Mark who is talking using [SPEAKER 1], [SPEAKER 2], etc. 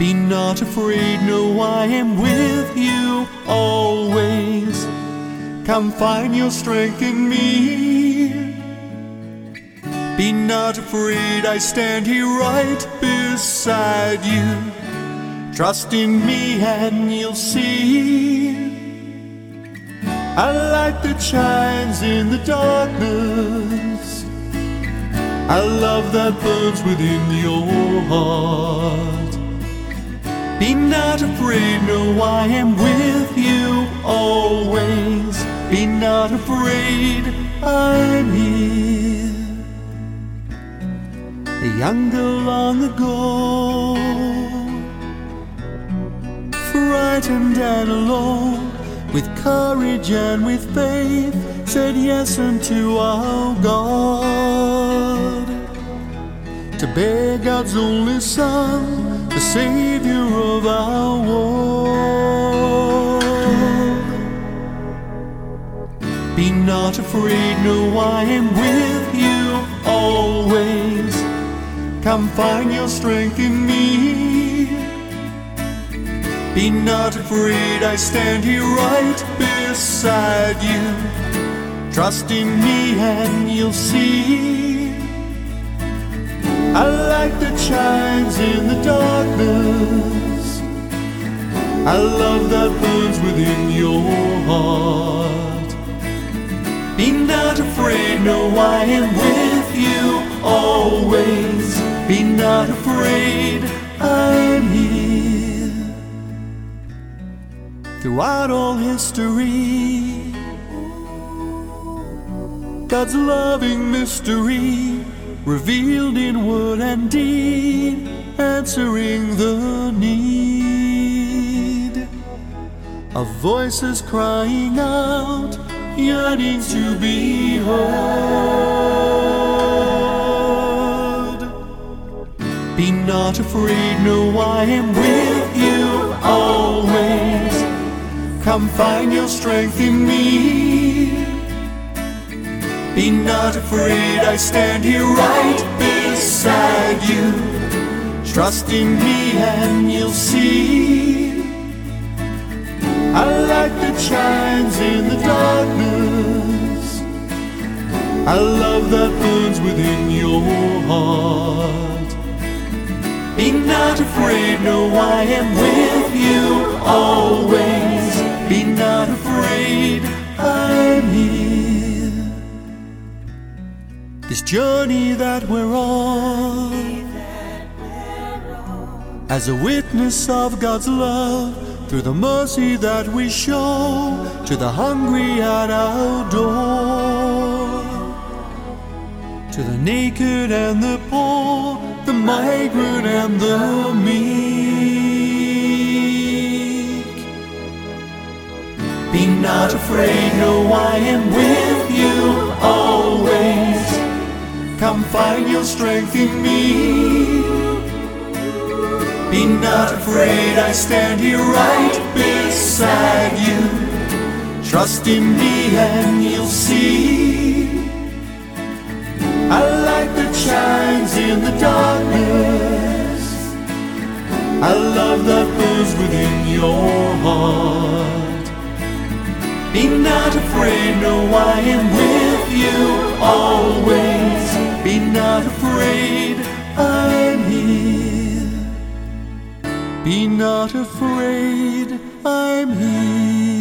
[SPEAKER 1] Be not afraid, no, I am with you always. Come find your strength in me. Be not afraid, I stand here right beside you. Trust in me and you'll see a light that shines in the darkness, a love that burns within your heart. Be not afraid, no, I am with you always. Be not afraid, I'm here. A young girl long ago, frightened and alone, with courage and with faith, said yes unto our God, to bear God's only Son, the Savior of our world. Be not afraid, no, I am with you always. Come find your strength in me. Be not afraid, I stand here right beside you. Trust in me and you'll see a light that shines in the darkness, a love that burns within your heart. Be not afraid, no, I am with you always. Be not afraid, I'm here. Throughout all history, God's loving mystery revealed in word and deed, answering the need of voices crying out, yearning to be heard. Be not afraid, no, I am with you always. Come find your strength in me. Be not afraid, I stand here right beside you. Trust in me and you'll see a light that shines in the darkness, a love that burns within your heart. Be not afraid, no, I am with you always. Be not afraid, I'm here. This journey that we're on, as a witness of God's love, through the mercy that we show to the hungry at our door, to the naked and the poor, the migrant and the meek. Be not afraid, no, I am with you always. Come find your strength in me. Be not afraid, I stand here right beside you. Trust in me and you'll see a light that shines in the darkness, a love that burns within your heart. Be not afraid, no, I am with you always. Be not afraid, I'm here. Be not afraid, I'm here.